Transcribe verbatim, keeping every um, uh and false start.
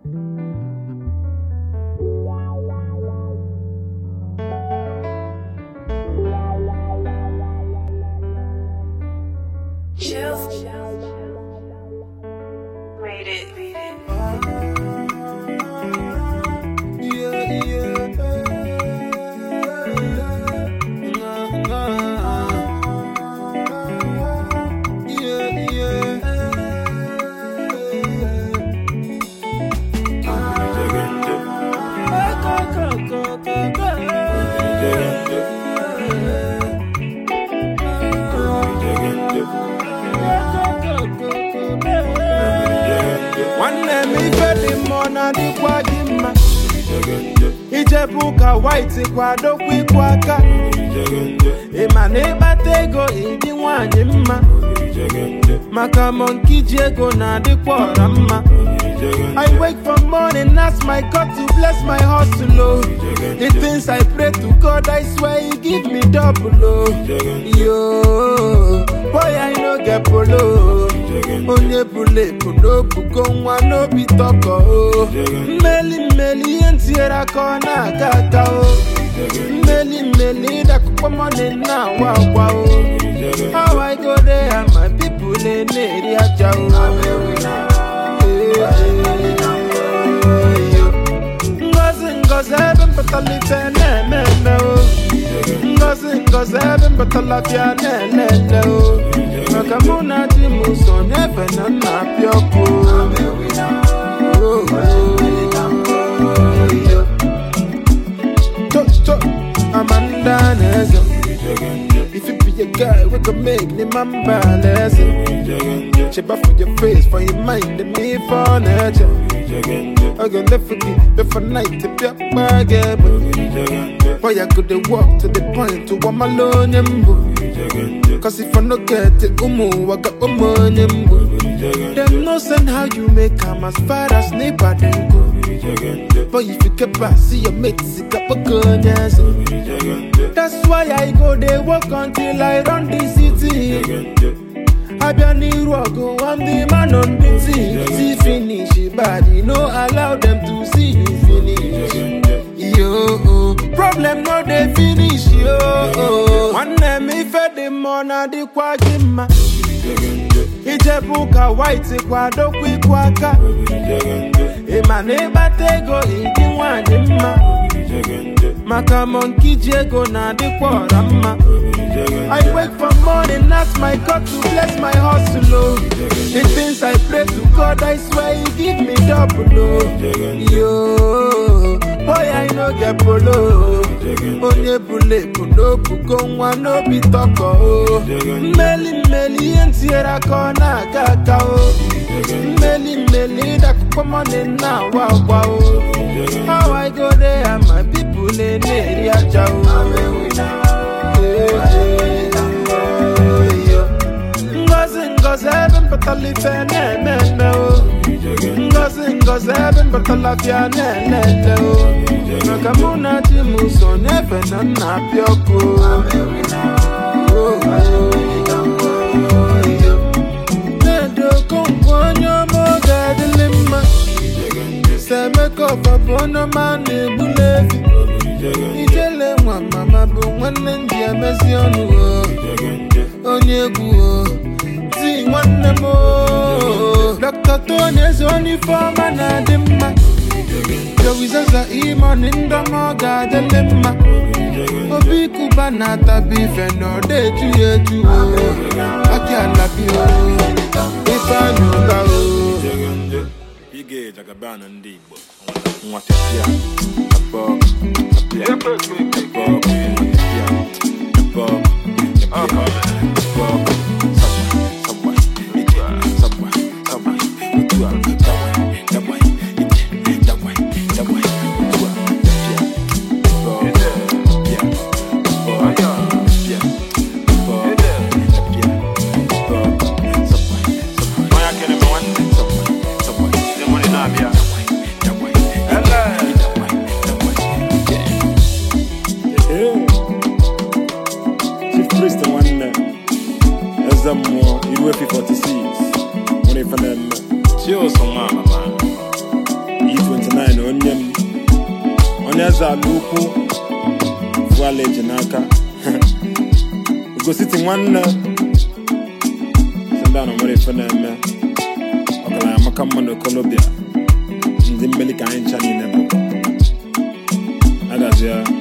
Ijebuka white kwado kwikwaka Emane batego idi nwanye mma Maka monkey jego na di kwara mma I wake from morning, ask my God to bless my hustle, oh. The things I pray to God, I swear He give me double, oh. Yo, boy I no get polo. Onye bule puno puko nwa no be toko, oh. Meli meli entiera kona kaka, oh. Meli meli da kupa money na wa wa, oh. How I go there and my people they need ya jao. Ngozi eben batali fene nene o. Ngozi ngozi eben batala fia nene nene o. Maka muna di muso nebe na na pioko. To to Amanda Nezo. If you be a guy, we can make the man balance. She buff for your face, for your mind, and me for nature. I go left for you, left for night to be a bargain. Boy, I could walk to the point to one alone. Cause if I no get it, umu, I got money. Them no send how you make come as far as neighbor then go. But if you get back, see your mates, you got a gun, yes. That's why I go they walk until I run the city. I be on the road, I'm the man on the sea. See finish it body, no allow them to see you finish. Yo, problem no they finish, yo. One name if the mona the kwagima. Ijebuka white kwado kwikwaka. Emane batego idi nwanye mma. Maka monkey jego na di kwara mma. I wake from morning, ask my God to bless my hustle, oh. The things I pray to God, I swear He give me double, oh. Yo, boy I no get polo. Onye bule puno puko nwa no be toko, oh. Meli meli entiera kona kaka, oh. Meli meli da kupa money na wa wa, oh. How I go there and my people they need ya jao. Ngozi eben batali fene nene o. Ngozi ngozi eben batala fia nene nene o. Maka muna di muso nebe na na pioko. Nedo konkonyo mo gadelima. Seme kofa bono mane bulevi. Ijele mwa mama bu mwane njia mezi onu o. Onye gu o. Zi mwane mo. Doctor Tony is only for man adima. Jowizaza iman inda mo gadelima. Obi kubana tabi feno de tu ye tu o. Aki alabi o. Ifa nyuga o. Ige jagabana ndibo. Mwatepia. Abo. Apia. Abo. Mwatepia. Abo. Abo. Abo. forty-six. When I find out, she was some mama, man. n'eze ala ukwu vuala eji n'aka gositi nwanne ndị anọ nwere ife na-eme ọgaranya maka mma n'okolobịa ndị mmeli ka anyị ncha niile bụ agazie